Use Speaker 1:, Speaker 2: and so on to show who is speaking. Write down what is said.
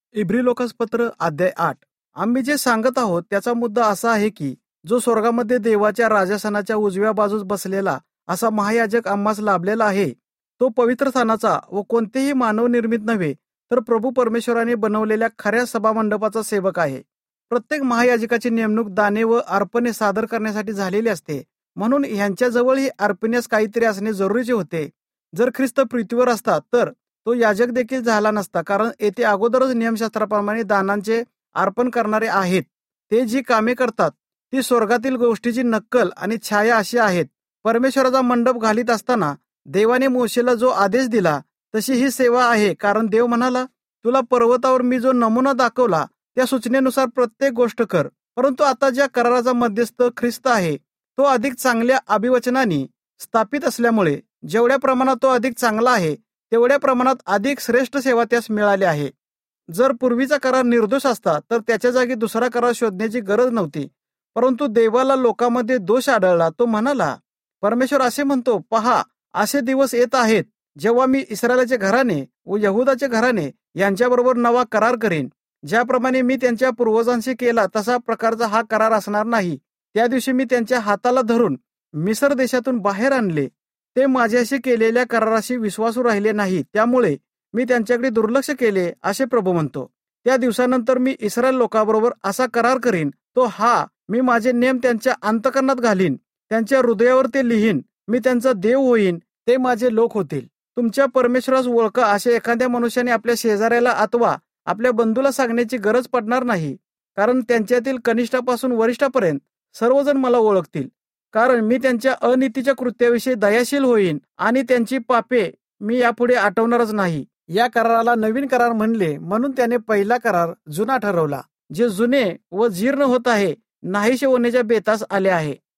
Speaker 1: इब्री लोकासपत्र अध्याय 8. आम्ही जे सांगत आहोत त्याचा मुद्दा असा आहे की जो स्वर्गामध्ये देवाच्या राजासनाच्या उजव्या बाजूस बसलेला असा महायाजक आम्हास लाभलेला आहे, तो पवित्र स्थानाचा व कोणतेही मानव निर्मित नव्हे तर प्रभू परमेश्वराने बनवलेल्या खऱ्या सभामंडपाचा सेवक आहे. प्रत्येक महायाजकाची नेमणूक दाने व अर्पणे सादर करण्यासाठी झालेली असते, म्हणून ह्यांच्याजवळही अर्पण्यास काहीतरी असणे जरुरीचे होते. जर ख्रिस्त पृथ्वीवर असता तर तो याजक देखील झाला नसता, कारण येथे अगोदरच नियमशास्त्राप्रमाणे दानांचे अर्पण करणारे आहेत. ते जी कामे करतात ती स्वर्गातील गोष्टीची नक्कल आणि छाया अशी आहेत. परमेश्वराचा मंडप घालीत असताना देवाने मोशेला जो आदेश दिला तशी ही सेवा आहे, कारण देव म्हणाला, तुला पर्वतावर मी जो नमुना दाखवला त्या सूचनेनुसार प्रत्येक गोष्ट कर. परंतु आता ज्या कराराचा मध्यस्थ ख्रिस्त आहे तो अधिक चांगल्या अभिवचनाने स्थापित असल्यामुळे जेवढ्या प्रमाणात तो अधिक चांगला आहे तेवढ्या प्रमाणात अधिक श्रेष्ठ सेवा त्यास मिळाली आहे. जर पूर्वीचा करार निर्दोष असता तर त्याच्या जागी दुसरा करार शोधण्याची गरज नव्हती. परंतु देवाला लोकांमध्ये दोष आढळला. तो म्हणाला, परमेश्वर असे म्हणतो, पहा, असे दिवस येत आहेत जेव्हा मी इस्रायलाचे घराणे व यहुदाचे घराणे यांच्याबरोबर नवा करार करेन. ज्याप्रमाणे मी त्यांच्या पूर्वजांशी केला तसा प्रकारचा हा करार असणार नाही. त्या दिवशी मी त्यांच्या हाताला धरून मिस्र देशातून बाहेर आणले. ते माझ्याशी केलेल्या कराराशी विश्वासू राहिले नाही, त्यामुळे मी त्यांच्याकडे दुर्लक्ष केले, असे प्रभू म्हणतो. त्या दिवसानंतर मी इस्रायल लोकांबरोबर असा करार करीन, तो हा, मी माझे नेम त्यांच्या अंतःकरणात घालीन, त्यांच्या हृदयावर ते लिहीन. मी त्यांचा देव होईन, ते माझे लोक होतील. तुमच्या परमेश्वरास ओळखा असे एखाद्या मनुष्याने आपल्या शेजाऱ्याला अथवा आपल्या बंधूला सांगण्याची गरज पडणार नाही, कारण त्यांच्यातील कनिष्ठापासून वरिष्ठापर्यंत सर्वजण मला ओळखतील. कारण मी त्यांच्या अनीतीच्या कृत्याविषयी दयाशील होईन आणि त्यांची पापे मी यापुढे आठवणारच नाही. या कराराला नवीन करार म्हणले, म्हणून त्याने पहिला करार जुना ठरवला, जे जुने व जीर्ण होत आहे, नाहीसे होण्याच्या बेतास आले आहे.